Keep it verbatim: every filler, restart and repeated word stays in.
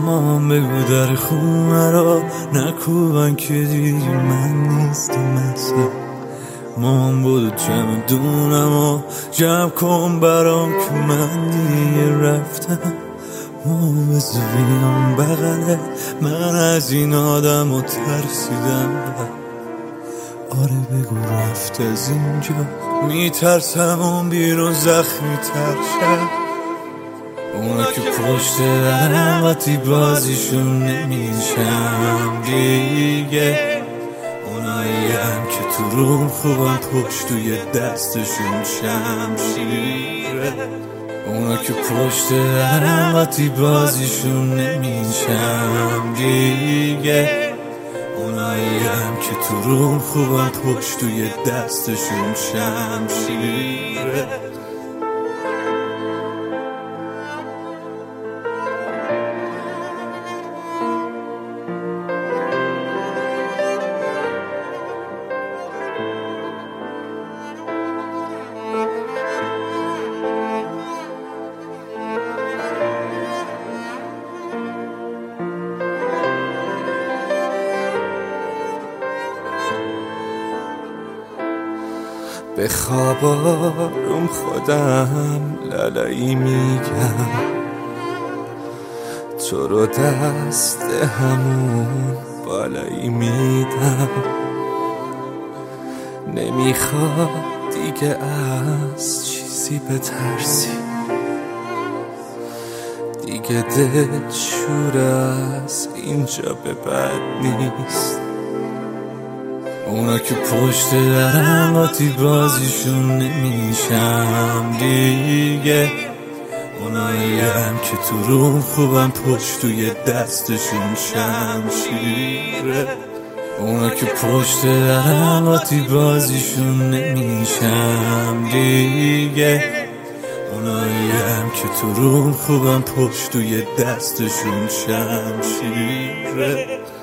اما بگو در خونه را نکوبن که دیگه من نیستم مثلا مامان بودو جمع دونم و جمع کن برام که من دیگه رفتم. مامان بزو بیام بغله من از این آدم و ترسیدم. آره بگو رفت از اینجا میترسم اون بیرون زخمی تر شد. اونا که پشت درم وقتی بازیشون نمیشم دیگه. اونایی هم که تو روم خوبم پشت توی دستشون شمشیره. اونا که پشت درم وقتی بازیشون نمیشم دیگه. اونایی هم که تو روم خوبم پشت توی دستشون شمشیره. به خوابارم خودم لالایی میگم تو رو دست همون بالایی میدم. نمیخواد دیگه از چیزی بترسی دیگه دل شور از اینجا به بعد نیست. اونا که پشت درم وقتی بازیشون نمیشم دیگه. اونایی هم که تو روم خوبم پشت توی دستشون شمشیره. اونا که پشت درم وقتی بازیشون نمیشم دیگه. اونایی هم که تو روم خوبم پشت توی دستشون شمشیره.